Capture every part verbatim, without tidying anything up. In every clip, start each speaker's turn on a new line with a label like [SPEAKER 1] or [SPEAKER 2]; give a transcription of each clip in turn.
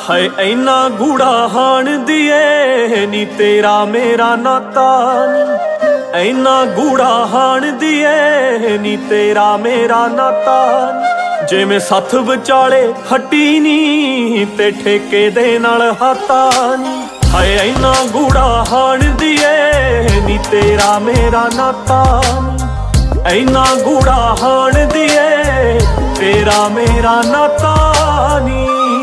[SPEAKER 1] ਹਾਏ ਐਨਾ ਗੂੜਾ ਹਾਣ ਦੀਏ ਨੀ ਤੇਰਾ ਮੇਰਾ ਨਾਤਾ ਨੀ, ਐਨਾ ਗੂੜਾ ਹਾਣ ਦੀਏ ਨੀ ਤੇਰਾ ਮੇਰਾ ਨਾਤਾ ਨੀ। ਜਿਵੇਂ ਸੱਥ ਵਿਚਾਲੇ ਹੱਟੀ ਨੀ ਤੇ ਠੇਕੇ ਦੇ ਨਾਲ ਹਾਤਾ ਨੀ। ਹਾਏ ਐਨਾ ਗੂੜਾ ਹਾਣ ਦੀਏ ਨੀ ਤੇਰਾ ਮੇਰਾ ਨਾਤਾ ਨੀ, ਐਨਾ ਗੂੜਾ ਹਾਣ ਦੀਏ ਤੇਰਾ ਮੇਰਾ ਨਾਤਾ ਨੀ।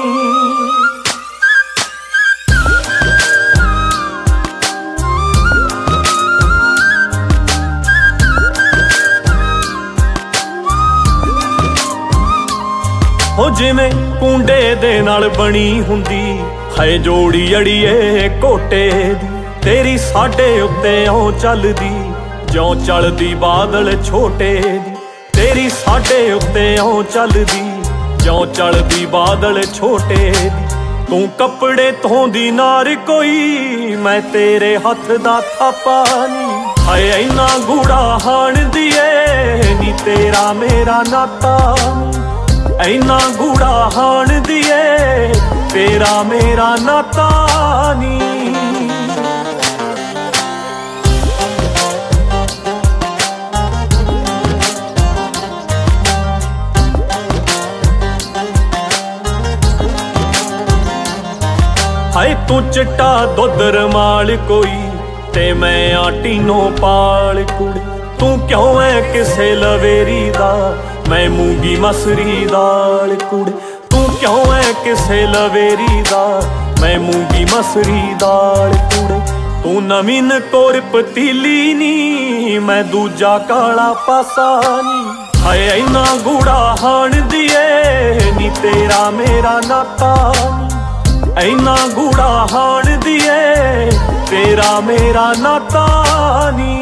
[SPEAKER 1] ਹੋ ਜਿਵੇਂ ਕੁੰਡੇ ਦੇ ਨਾਲ ਬਣੀ ਹੁੰਦੀ ਹਾਏ ਜੋੜੀ ਅੜੀਏ ਕੋਟੇ ਦੀ, ਤੇਰੀ ਸਾਡੇ ਉੱਤੇ ਓ ਚੱਲਦੀ ਜਿਉਂ ਚੱਲਦੀ ਬਾਦਲ ਛੋਟੇ ਦੀ। ਤੇਰੀ ਸਾਡੇ ਉੱਤੇ ਓ ਚੱਲਦੀ ਜਿਉਂ ਚੱਲਦੀ ਬਾਦਲ ਛੋਟੇ ਦੀ। ਤੂੰ ਕੱਪੜੇ ਧੋਂਦੀ ਨਾਰ ਕੋਈ, ਮੈਂ ਤੇਰੇ ਹੱਥ ਦਾ ਥਾਪਾ ਨੀ। ਹਾਏ ਐਨਾ ਗੂੜਾ ਹਾਣ ਦੀਏ ਨੀ ਤੇਰਾ ਮੇਰਾ ਨਾਤਾ ਨੀ, ਐਨਾ ਗੂੜਾ ਹਾਣ ਦੀਏ ਤੇਰਾ ਮੇਰਾ ਨਾਤਾ ਨੀ। ਹਾਏ ਤੂੰ ਚਿੱਟਾ ਦੁੱਧ ਰਮਾਲ ਕੋਈ ਤੇ ਮੈਂ ਆਟੀਨੋ ਪਾਲ ਕੁੜੇ। ਤੂੰ ਕਿਉਂ ਐ ਕਿਸੇ ਲਵੇਰੀ ਦਾ, ਮੈਂ ਮੂੰਗੀ ਮਸਰੀ ਦਾਲ ਕੁੜੇ। ਤੂੰ ਕਿਉਂ ਐ ਕਿਸੇ ਲਵੇਰੀ ਦਾ, ਮੈਂ ਮੂੰਗੀ ਮਸਰੀ ਦਾਲ ਕੁੜੇ। ਤੂੰ ਨਵੀਨ ਕੋਰ ਪਤੀਲੀ ਨੀ, ਮੈਂ ਦੂਜਾ ਕਾਲਾ ਪਾਸਾ ਨੀ। ਹਾਏ ਐਨਾ ਗੂੜਾ ਹਾਣ ਦੀਏ ਨੀ ਤੇਰਾ ਮੇਰਾ ਨਾਤਾ ਨੀ, ਐਨਾ ਗੂੜਾ ਹਾਣ ਦੀਏ ਤੇਰਾ ਮੇਰਾ ਨਾਤਾ ਨੀ।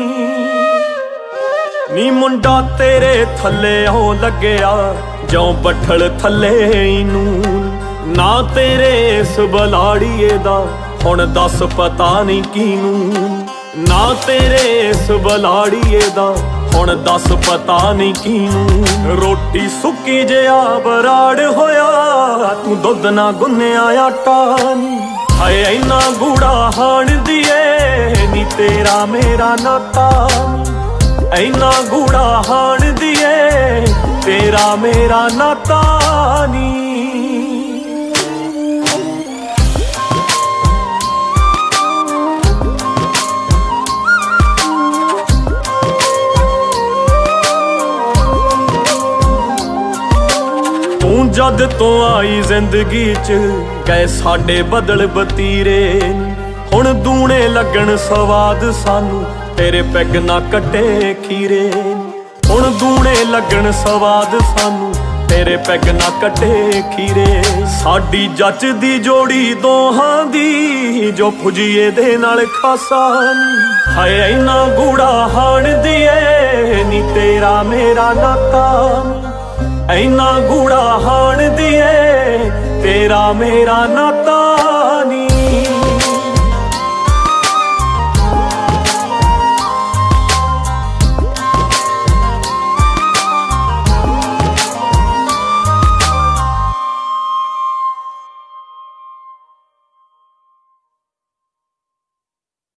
[SPEAKER 1] ਨੀ ਮੁੰਡਾ ਤੇਰੇ ਥੱਲੇ ਹੋ ਲੱਗਿਆ ਜਿਉਂ ਬੱਠਲ ਥੱਲੇ ਨੂੰ, ਨਾ ਤੇਰੇ ਇਸ ਬਲਾੜੀਏ ਦਾ ਹੁਣ ਦੱਸ ਪਤਾ ਨਹੀਂ ਕਿਨੂੰ। ਨਾ ਤੇਰੇ ਇਸ ਬਲਾੜੀਏ ਦਾ ਹੁਣ ਦੱਸ ਪਤਾ ਨਹੀਂ ਕਿਨੂੰ। ਰੋਟੀ ਸੁੱਕੀ ਜਿਹਾ ਬਰਾੜ ਹੋਇਆ, ਤੂੰ ਦੁੱਧ ਨਾ ਗੁੰਨਿਆ ਆਟਾ ਨੀ। ਹਾਏ ਐਨਾ ਗੂੜਾ ਹਾਣ ਦੀਏ ਨੀ ਤੇਰਾ ਮੇਰਾ ਨਾਤਾ ਨੀ, ਐਨਾ ਗੂੜਾ ਹਾਣ ਦੀਏ ਤੇਰਾ ਮੇਰਾ ਨਾਤਾ ਨੀ। ਤੂੰ ਜਦ ਤੋਂ ਆਈ ਜ਼ਿੰਦਗੀ ਚ ਗਏ ਸਾਡੇ ਬਦਲ ਬਤੀਰੇ, ਹੁਣ ਦੂਣੇ ਲੱਗਣ ਸਵਾਦ ਸਾਨੂੰ ਤੇਰੇ ਪੈਗ ਨਾ ਕੱਟੇ ਖੀਰੇ। ਹੁਣ ਦੂਣੇ ਲੱਗਣ ਸਵਾਦ ਸਾਨੂੰ ਤੇਰੇ ਪੈਗ ਨਾ ਕੱਟੇ ਖੀਰੇ। ਸਾਡੀ ਜੱਚ ਦੀ ਜੋੜੀ ਦੋਹਾਂ ਦੀ ਜੋ ਫੁਜੀਏ ਦੇ ਨਾਲ ਖਾਸਾ ਨੀ। ਹਾਏ ਐਨਾ ਗੂੜਾ ਹਾਣ ਦੀਏ ਨੀ ਤੇਰਾ ਮੇਰਾ ਨਾਤਾ ਨੀ, ਐਨਾ ਗੂੜਾ ਹਾਣ ਦੀਏ ਤੇਰਾ ਮੇਰਾ ਨਾਤਾ